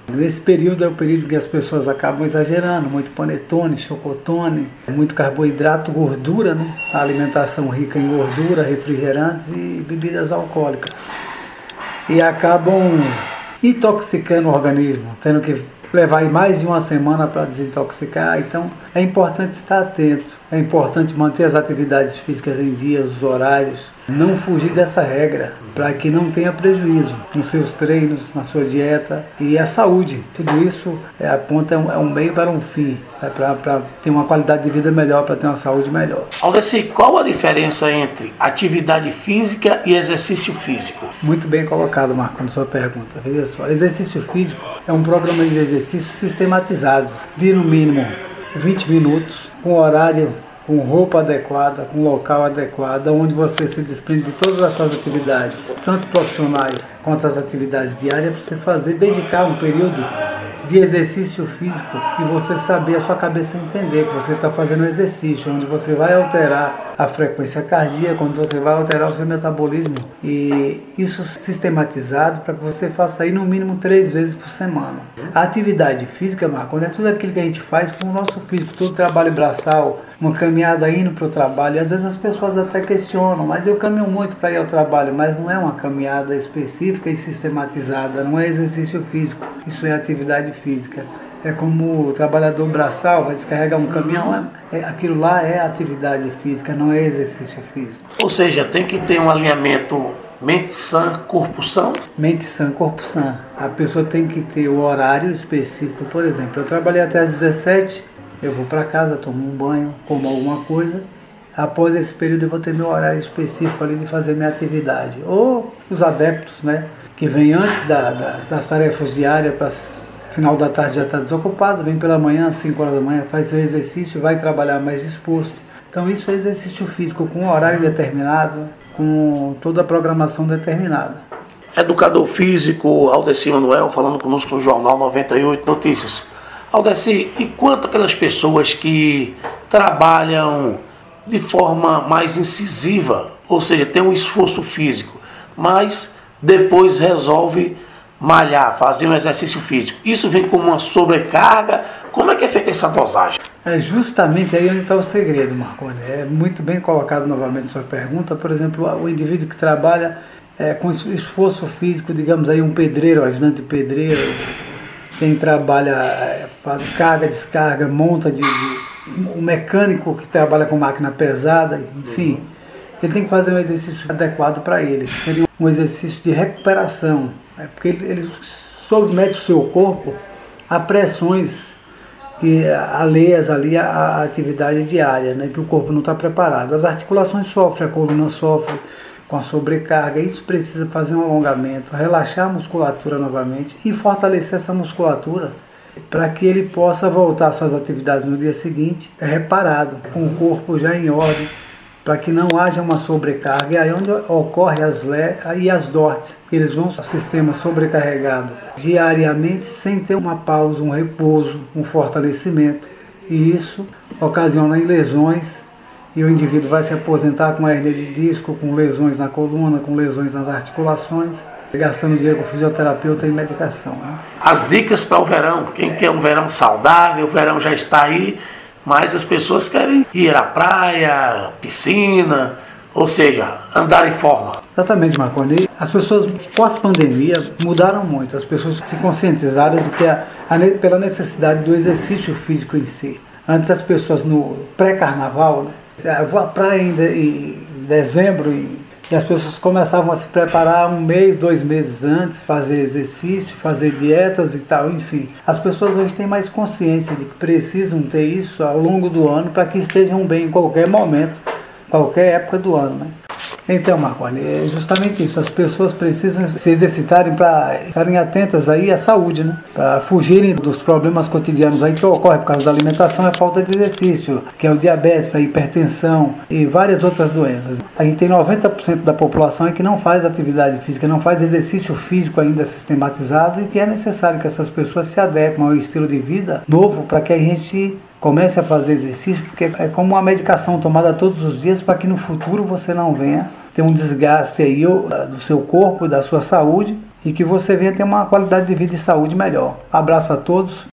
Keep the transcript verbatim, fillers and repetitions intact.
Nesse período é o período que as pessoas acabam exagerando, muito panetone, chocotone, muito carboidrato, gordura, né? A alimentação rica em gordura, refrigerantes e bebidas alcoólicas. E acabam intoxicando o organismo, tendo que levar aí mais de uma semana para desintoxicar. Então é importante estar atento, é importante manter as atividades físicas em dia, os horários, não fugir dessa regra, para que não tenha prejuízo nos seus treinos, na sua dieta e a saúde. Tudo isso é, aponta é um meio para um fim, é para ter uma qualidade de vida melhor, para ter uma saúde melhor. Aldeci, qual a diferença entre atividade física e exercício físico? Muito bem colocado, Marco, na sua pergunta. Veja só, exercício físico é um programa de exercícios sistematizado, de no mínimo vinte minutos, com horário, com roupa adequada, com local adequado, onde você se desprende de todas as suas atividades, tanto profissionais quanto as atividades diárias, para você fazer, dedicar um período de exercício físico e você saber, a sua cabeça entender que você está fazendo um exercício, onde você vai alterar a frequência cardíaca, onde você vai alterar o seu metabolismo, e isso sistematizado para que você faça aí no mínimo três vezes por semana. A atividade física, Marco, é tudo aquilo que a gente faz com o nosso físico, todo trabalho braçal, uma caminhada indo para o trabalho, e às vezes as pessoas até questionam, mas eu caminho muito para ir ao trabalho, mas não é uma caminhada específica e sistematizada, não é exercício físico, isso é atividade física. É como o trabalhador braçal vai descarregar um caminhão, é, é, aquilo lá é atividade física, não é exercício físico. Ou seja, tem que ter um alinhamento mente sã, corpo sã? Mente sã, corpo sã. A pessoa tem que ter o horário específico. Por exemplo, eu trabalhei até às dezessete, eu vou para casa, tomo um banho, como alguma coisa. Após esse período eu vou ter meu horário específico ali de fazer minha atividade. Ou os adeptos, né, que vêm antes da, da, das tarefas diárias, para final da tarde já está desocupado, vem pela manhã, às cinco horas da manhã, faz seu exercício, vai trabalhar mais disposto. Então isso é exercício físico com horário determinado, com toda a programação determinada. Educador físico Aldeci Manuel falando conosco no Jornal noventa e oito Notícias. Aldeci, e quanto aquelas pessoas que trabalham de forma mais incisiva, ou seja, tem um esforço físico, mas depois resolve malhar, fazer um exercício físico. Isso vem como uma sobrecarga? Como é que é feita essa dosagem? É justamente aí onde está o segredo, Marconi. É muito bem colocado novamente sua pergunta. Por exemplo, o indivíduo que trabalha é, com esforço físico, digamos aí um pedreiro, ajudante de pedreiro, quem trabalha, é, faz carga, descarga, monta de, de um mecânico que trabalha com máquina pesada, enfim, ele tem que fazer um exercício adequado para ele. Seria um exercício de recuperação, é, porque ele, ele submete o seu corpo a pressões que alheias ali à atividade diária, né, que o corpo não está preparado. As articulações sofrem, a coluna sofre com a sobrecarga, isso precisa fazer um alongamento, relaxar a musculatura novamente e fortalecer essa musculatura para que ele possa voltar às suas atividades no dia seguinte reparado, com o corpo já em ordem, para que não haja uma sobrecarga. E aí onde ocorre as le e as dortes, eles vão ao sistema sobrecarregado diariamente sem ter uma pausa, um repouso, um fortalecimento, e isso ocasiona lesões. E o indivíduo vai se aposentar com hérnia de disco, com lesões na coluna, com lesões nas articulações, gastando dinheiro com fisioterapeuta e medicação, né? As dicas para o verão, quem quer um verão saudável, o verão já está aí, mas as pessoas querem ir à praia, piscina, ou seja, andar em forma. Exatamente, Marconi. As pessoas pós-pandemia mudaram muito, as pessoas se conscientizaram do que a, a, pela necessidade do exercício físico em si. Antes as pessoas no pré-carnaval, né? Eu vou à praia em, de, em dezembro e, e as pessoas começavam a se preparar um mês, dois meses antes, fazer exercício, fazer dietas e tal, enfim. As pessoas hoje têm mais consciência de que precisam ter isso ao longo do ano para que estejam bem em qualquer momento, qualquer época do ano, né? Então, Marconi, é justamente isso. As pessoas precisam se exercitarem para estarem atentas aí à saúde, né? Para fugirem dos problemas cotidianos aí que ocorrem por causa da alimentação, é a falta de exercício, que é o diabetes, a hipertensão e várias outras doenças. A gente tem noventa por cento da população que não faz atividade física, não faz exercício físico ainda sistematizado, e que é necessário que essas pessoas se adequem ao estilo de vida novo para que a gente comece a fazer exercício, porque é como uma medicação tomada todos os dias para que no futuro você não venha ter um desgaste aí do seu corpo, da sua saúde, e que você venha ter uma qualidade de vida e saúde melhor. Abraço a todos.